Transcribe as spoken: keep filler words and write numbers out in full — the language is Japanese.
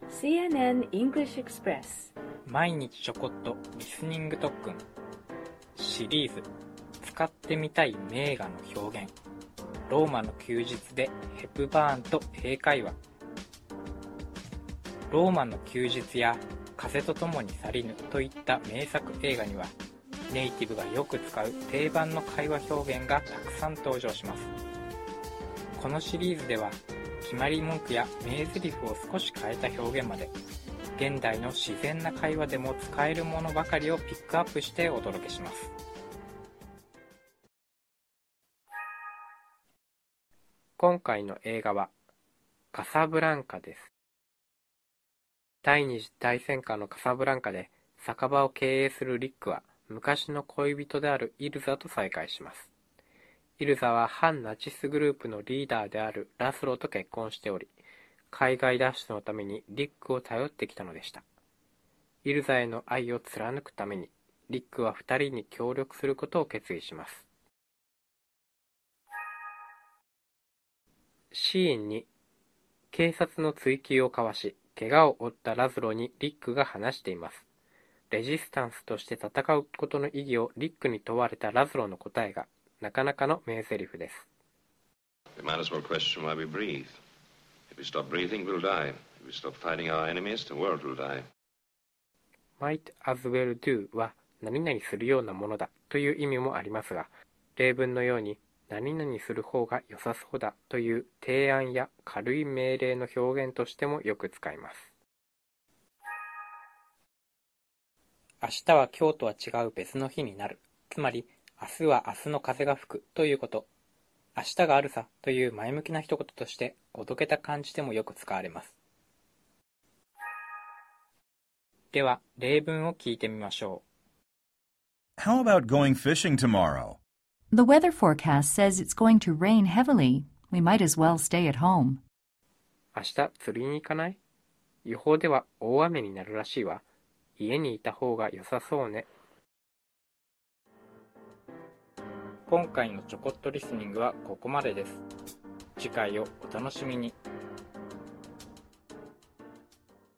シーエヌエヌ English Express 毎日ちょこっとリスニング特訓シリーズ使ってみたい名画の表現ローマの休日でヘプバーンと英会話ローマの休日や風と共に去りぬといった名作映画にはネイティブがよく使う定番の会話表現がたくさん登場します。このシリーズでは決まり文句や名台詞を少し変えた表現まで現代の自然な会話でも使えるものばかりをピックアップしてお届けします。今回の映画はカサブランカです。第二次大戦下のカサブランカで酒場を経営するリックは昔の恋人であるイルザと再会します。イルザは反ナチスグループのリーダーであるラスロと結婚しており、海外脱出のためにリックを頼ってきたのでした。イルザへの愛を貫くために、リックは二人に協力することを決意します。シーンに、警察の追及をかわし、怪我を負ったラズロにリックが話しています。レジスタンスとして戦うことの意義をリックに問われたラズロの答えが、なかなかの名台詞です。 We might as well question why we breathe. If we stop breathing, we'll die. If we stop fighting our enemies, the world will die. might as well do は何々するようなものだという意味もありますが、例文のように何々する方が良さそうだという提案や軽い命令の表現としてもよく使います。明日は今日とは違う別の日になる。つまり、明日は明日の風が吹くということ。明日があるさという前向きな一言としておどけた感じでもよく使われます。では、例文を聞いてみましょう。How about going fishing tomorrow? The weather forecast says it's going to rain heavily. We might as well stay at home. 明日釣りに行かない？予報では大雨になるらしいわ。家にいた方が良さそうね。今回のちょこっとリスニングはここまでです。次回をお楽しみに。